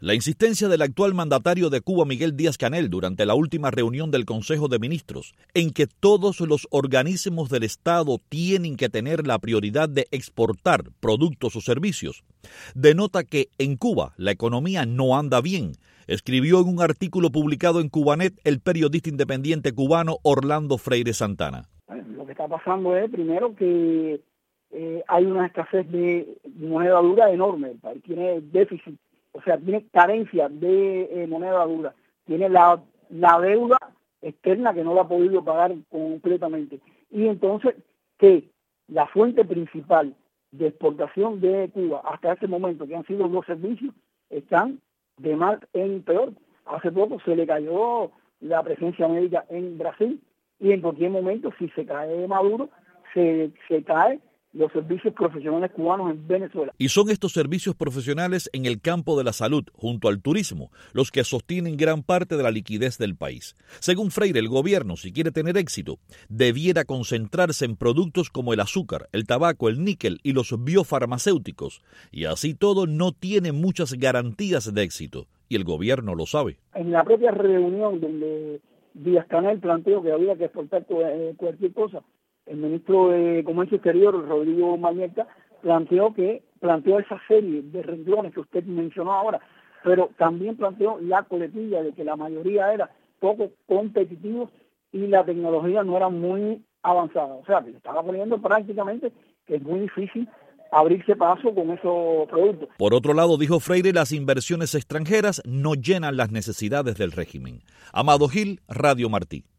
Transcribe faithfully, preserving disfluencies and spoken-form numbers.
La insistencia del actual mandatario de Cuba, Miguel Díaz-Canel, durante la última reunión del Consejo de Ministros, en que todos los organismos del Estado tienen que tener la prioridad de exportar productos o servicios, denota que en Cuba la economía no anda bien, escribió en un artículo publicado en Cubanet el periodista independiente cubano Orlando Freire Santana. Lo que está pasando es, primero, que eh, hay una escasez de moneda dura enorme. El país tiene déficit. O sea, tiene carencia de eh, moneda dura, tiene la, la deuda externa que no la ha podido pagar completamente. Y entonces, que la fuente principal de exportación de Cuba hasta este momento, que han sido los servicios, están de mal en peor. Hace poco se le cayó la presencia médica en Brasil y en cualquier momento, si se cae Maduro, se, se cae los servicios profesionales cubanos en Venezuela. Y son estos servicios profesionales en el campo de la salud, junto al turismo, los que sostienen gran parte de la liquidez del país. Según Freire, el gobierno, si quiere tener éxito, debiera concentrarse en productos como el azúcar, el tabaco, el níquel y los biofarmacéuticos. Y así todo no tiene muchas garantías de éxito. Y el gobierno lo sabe. En la propia reunión donde Díaz-Canel planteó que había que exportar cualquier cosa, el ministro de Comercio Exterior, Rodrigo Mañeta, planteó que planteó esa serie de renglones que usted mencionó ahora, pero también planteó la coletilla de que la mayoría era poco competitivos y la tecnología no era muy avanzada. O sea, que le estaba poniendo prácticamente que es muy difícil abrirse paso con esos productos. Por otro lado, dijo Freire, las inversiones extranjeras no llenan las necesidades del régimen. Amado Gil, Radio Martí.